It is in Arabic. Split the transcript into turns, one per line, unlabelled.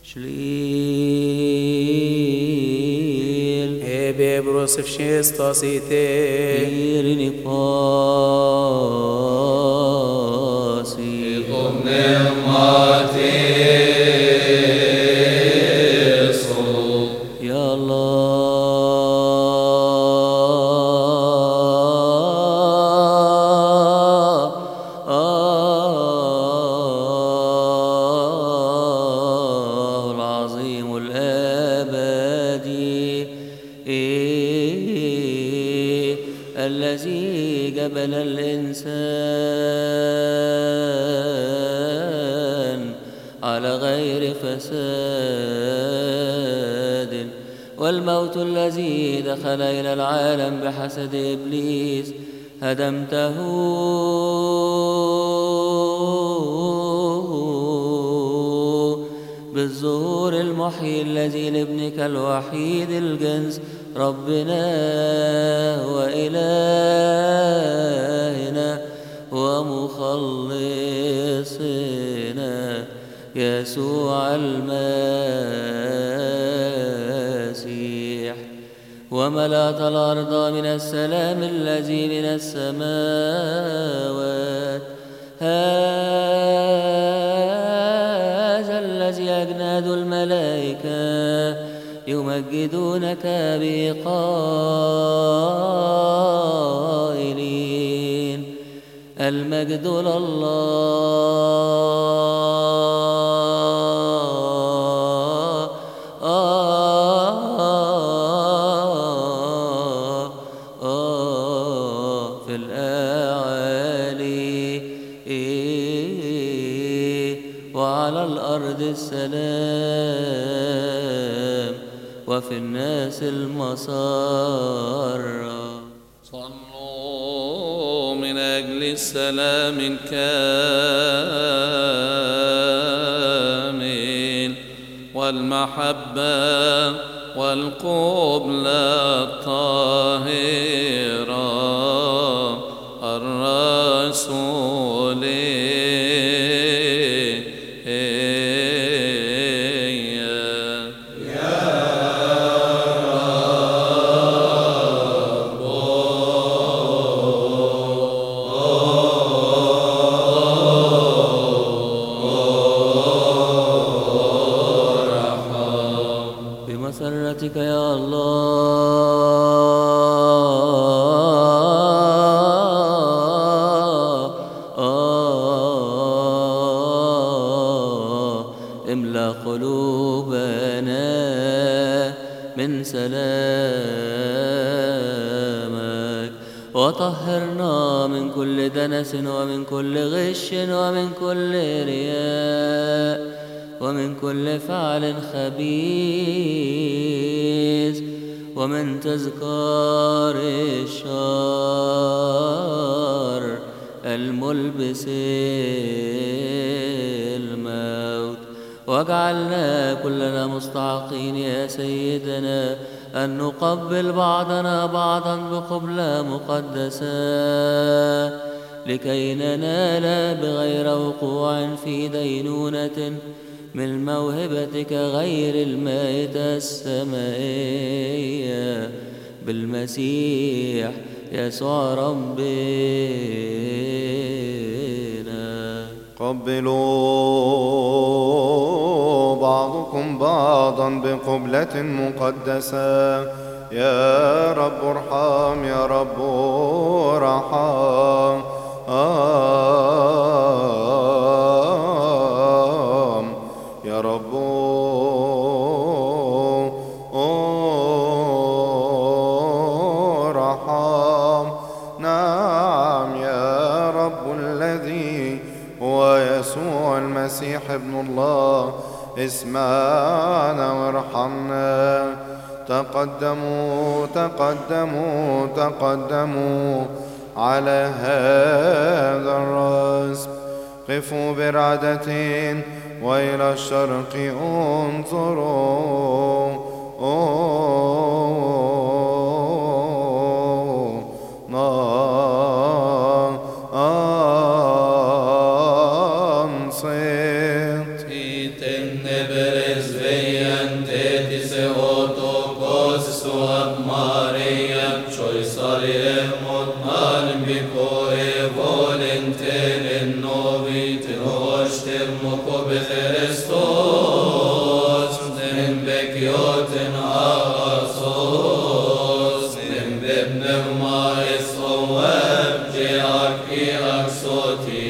شليل
Ebe brosif šestos i te.
إيرني قاسي يا الله العظيم الأبدي الذي جبل الإنسان على غير فساد، والموت الذي دخل إلى العالم بحسد إبليس هدمته بالظهور المحيي الذي لابنك الوحيد الجنس ربنا وإلهنا ومخلصنا يسوع المسيح، وملأت الأرض من السلام الذي من السماوات. هذا الذي أجناد الملائكة يمجدونك بقائلين المجد لله في الأعالي وعلى الأرض السلام وفي الناس المسار.
صلوا من أجل السلام الكامل والمحبة والقبلة الطاهرة الرسولية.
بمسرتك يا الله املأ قلوبنا من سلامك، وطهرنا من كل دنس ومن كل غش ومن كل رياء ومن كل فعل خبيث ومن تذكار الشر الملبس الموت، واجعلنا كلنا مستحقين يا سيدنا أن نقبل بعضنا بعضا بقبلة مقدسة لكي ننال بغير وقوع في دينونة من موهبتك غير المائدة السمائية بالمسيح يسوع ربنا.
قبلوا بعضكم بعضا بقبلة مقدسة. يا رب ارحم يا رب ارحم يا رب ارحم. نعم يا رب الذي هو يسوع المسيح ابن الله اسمعنا وارحمنا. تقدموا تقدموا تقدموا على هذا الرسم. قفوا برعدة وإلى الشرق انظروا.
Iten nebe
Peres vejantetis eotokos suat Mariam choisariem mot anbiko volenten novit roshtem mokobe Christos nem bekioten asos nem bebnegma esoweb jeak iak soti